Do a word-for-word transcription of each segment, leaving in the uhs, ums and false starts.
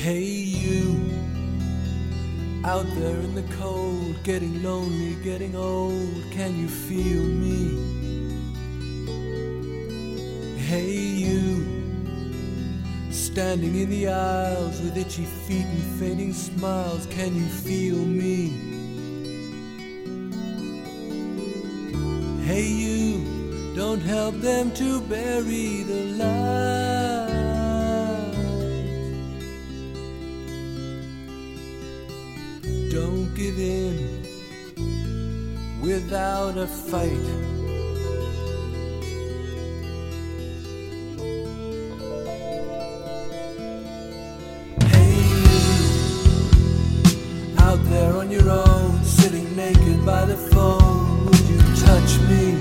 Hey you, out there in the cold, getting lonely, getting old, can you feel me? Hey you, standing in the aisles with itchy feet and fading smiles, can you feel me? Hey you, don't help them to bury the light. Don't give in without a fight. Hey you, out there on your own, sitting naked by the phone, would you touch me?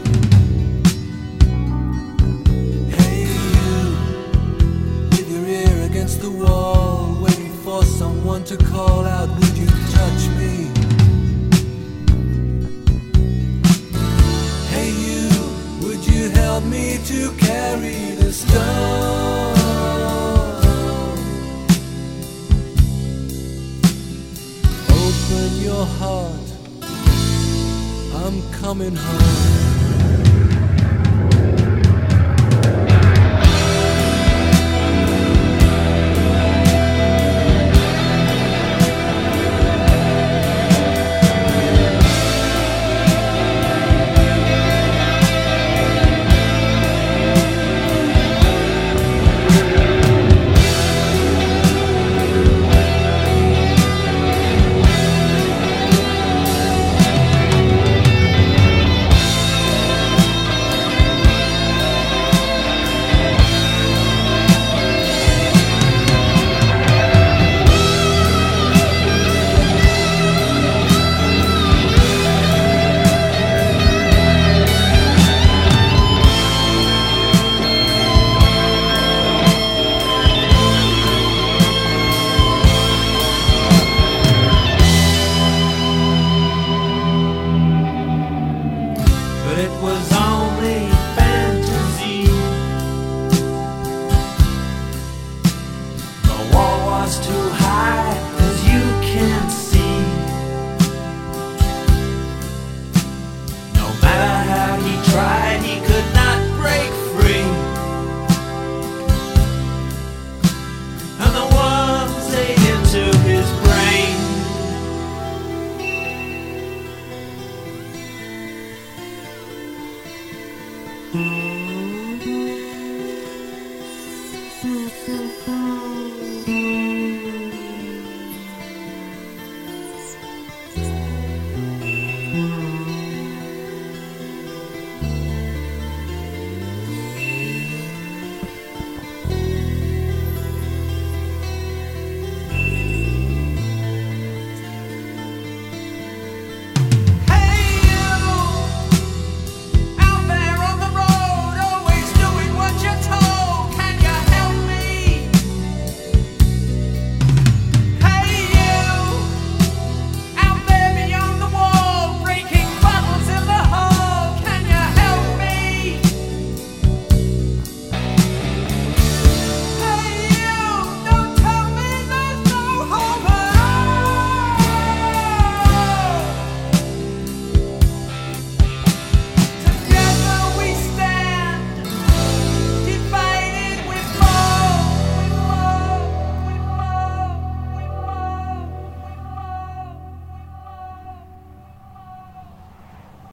Hey you, with your ear against the wall, waiting for someone to call out, would you touch me? Hey you, would you help me to carry the stone? Open your heart, I'm coming home.